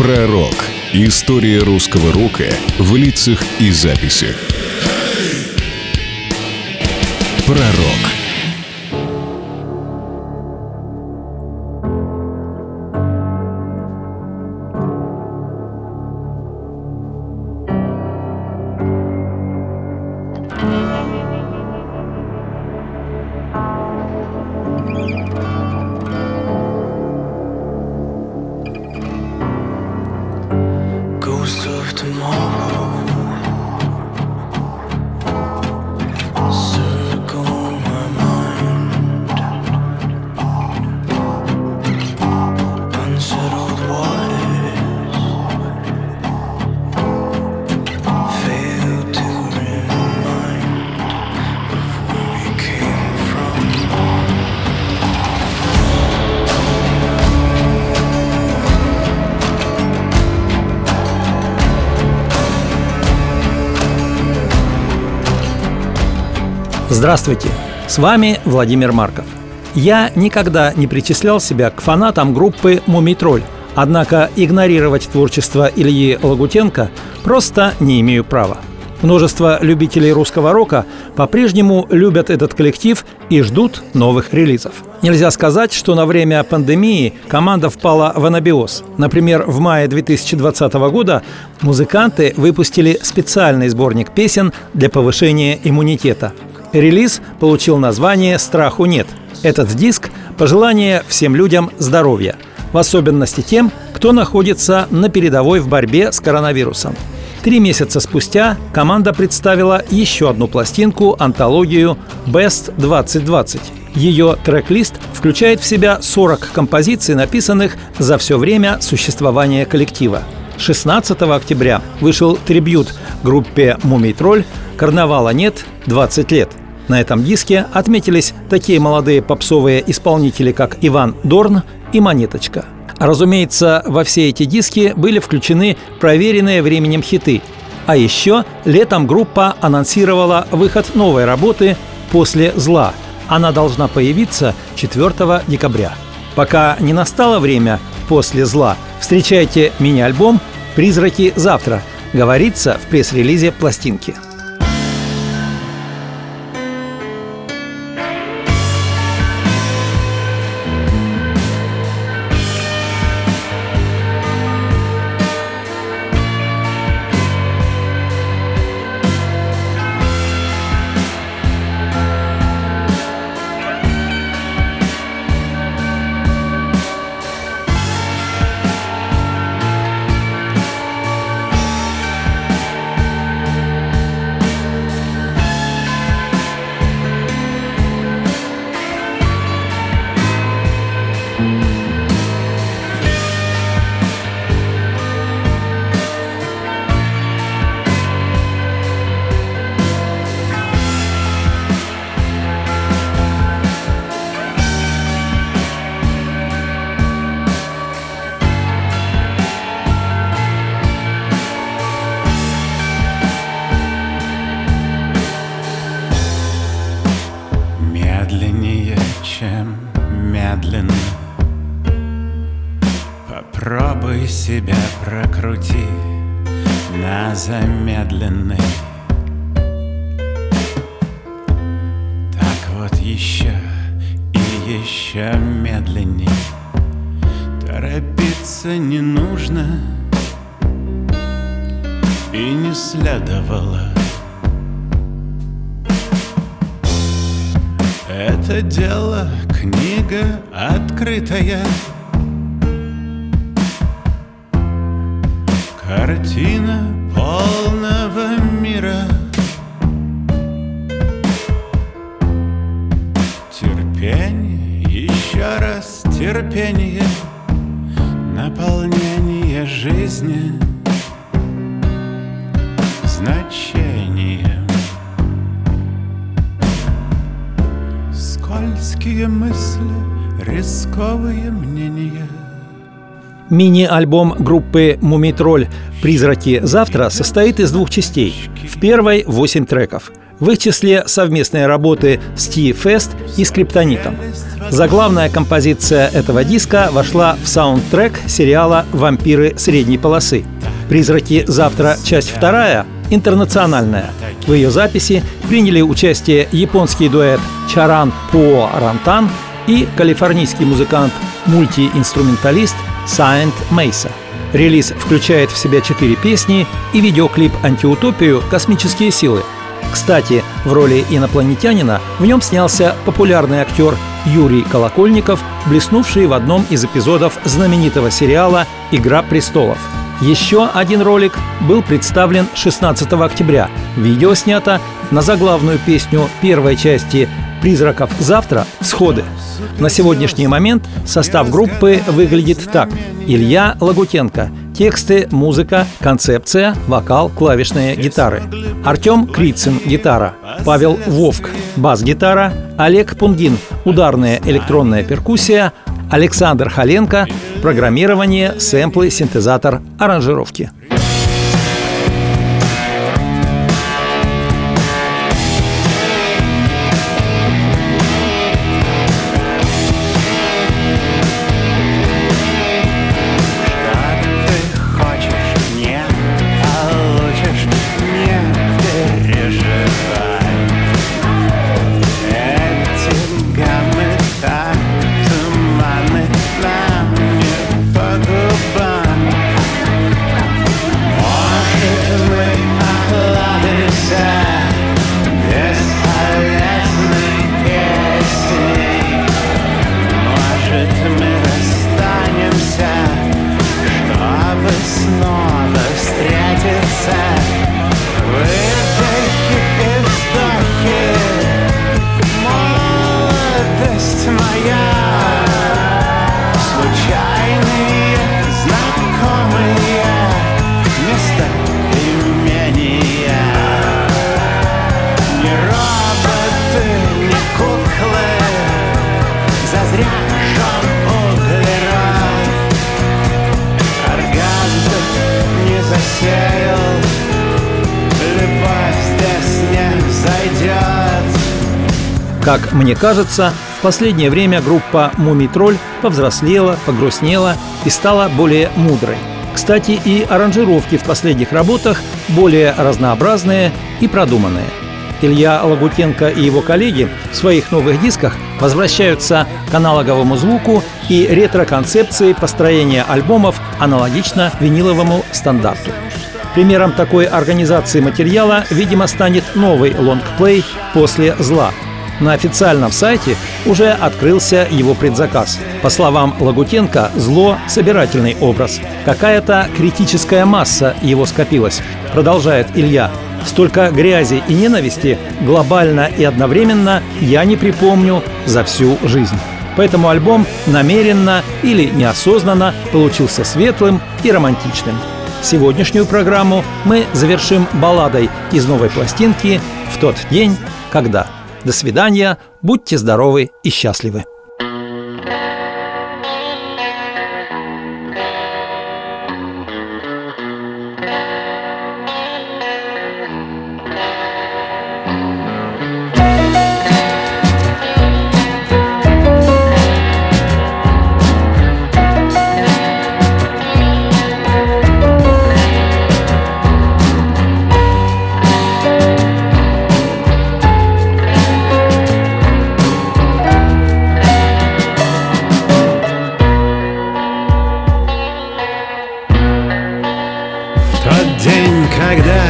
Пророк. История русского рока в лицах и записях. Пророк. Ghost of tomorrow, circle my mind. Unsettled waters fail to remind of where we came from. Здравствуйте, с вами Владимир Марков. Я никогда не причислял себя к фанатам группы «Мумий-тролль», однако игнорировать творчество Ильи Лагутенко просто не имею права. Множество любителей русского рока по-прежнему любят этот коллектив и ждут новых релизов. Нельзя сказать, что на время пандемии команда впала в анабиоз. Например, в мае 2020 года музыканты выпустили специальный сборник песен для повышения иммунитета. Релиз получил название «Страху нет». Этот диск – пожелание всем людям здоровья, в особенности тем, кто находится на передовой в борьбе с коронавирусом. 3 месяца спустя команда представила еще одну пластинку, антологию «Best 2020». Ее трек-лист включает в себя 40 композиций, написанных за все время существования коллектива. 16 октября вышел трибьют группе «Мумий-тролль» «Карнавала нет, 20 лет». На этом диске отметились такие молодые попсовые исполнители, как Иван Дорн и Монеточка. Разумеется, во все эти диски были включены проверенные временем хиты. А еще летом группа анонсировала выход новой работы «После зла». Она должна появиться 4 декабря. Пока не настало время «После зла», встречайте мини-альбом «Призраки завтра», говорится в пресс-релизе пластинки. Медленнее, чем медленно. Попробуй себя прокрути на замедленной. Так вот еще и еще медленней. Торопиться не нужно и не следовало. Это дело книга открытая, картина полного мира. Терпение, еще раз терпение, наполнение жизни значением. Скользкие мысли, рисковые мнения. Мини-альбом группы «Мумий-тролль» «Призраки завтра» состоит из 2 частей. В первой 8 треков. В их числе совместные работы с Ти-Фест и Скриптонитом. Заглавная композиция этого диска вошла в саундтрек сериала «Вампиры средней полосы». «Призраки завтра. Часть 2» интернациональная. В ее записи приняли участие японский дуэт Чаран По Рантан и калифорнийский музыкант-мультиинструменталист Саент Мейса. Релиз включает в себя 4 песни и видеоклип «Антиутопию. Космические силы». Кстати, в роли инопланетянина в нем снялся популярный актер Юрий Колокольников, блеснувший в одном из эпизодов знаменитого сериала «Игра престолов». Еще один ролик был представлен 16 октября. Видео снято на заглавную песню первой части «Призраков завтра. Всходы». На сегодняшний момент состав группы выглядит так: Илья Лагутенко – тексты, музыка, концепция, вокал, клавишные гитары; Артем Крицын – гитара; Павел Вовк – бас-гитара; Олег Пунгин – ударная электронная перкуссия; Александр Халенко – программирование, сэмплы, синтезатор, аранжировки. Как мне кажется, в последнее время группа «Мумий-тролль» повзрослела, погрустнела и стала более мудрой. Кстати, и аранжировки в последних работах более разнообразные и продуманные. Илья Лагутенко и его коллеги в своих новых дисках возвращаются к аналоговому звуку и ретро-концепции построения альбомов аналогично виниловому стандарту. Примером такой организации материала, видимо, станет новый лонгплей «После зла». На официальном сайте уже открылся его предзаказ. По словам Лагутенко, «Зло» — собирательный образ. Какая-то критическая масса его скопилась. Продолжает Илья. Столько грязи и ненависти глобально и одновременно я не припомню за всю жизнь. Поэтому альбом намеренно или неосознанно получился светлым и романтичным. Сегодняшнюю программу мы завершим балладой из новой пластинки «В тот день, когда». До свидания, будьте здоровы и счастливы. Тот день, когда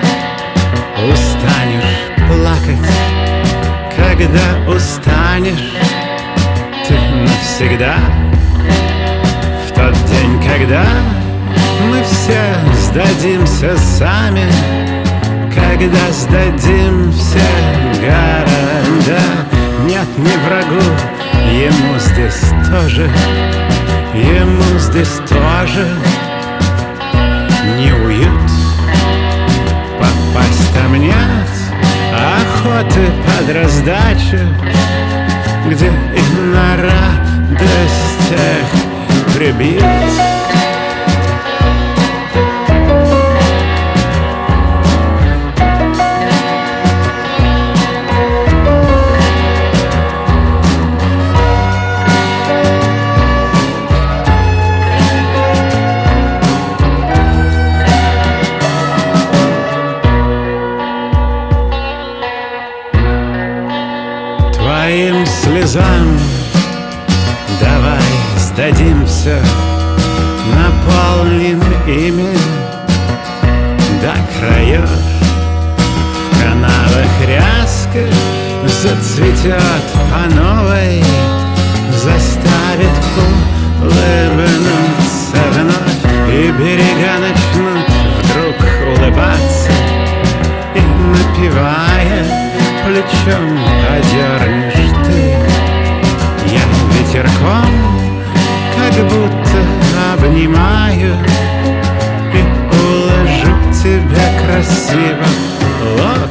устанешь плакать, когда устанешь ты навсегда. В тот день, когда мы все сдадимся сами, когда сдадим все города. Нет, не врагу, ему здесь тоже, ему здесь тоже не уют. Попасть там нет охоты под раздачу, где и на радостях прибьют. отдадим все, наполним ими до краев. В канавах ряска зацветет по новой, заставит улыбнуться вновь, и берега начнут вдруг улыбаться, и напевая плечом одернешь ты. Я ветерком как будто обнимаю и уложу тебя красиво.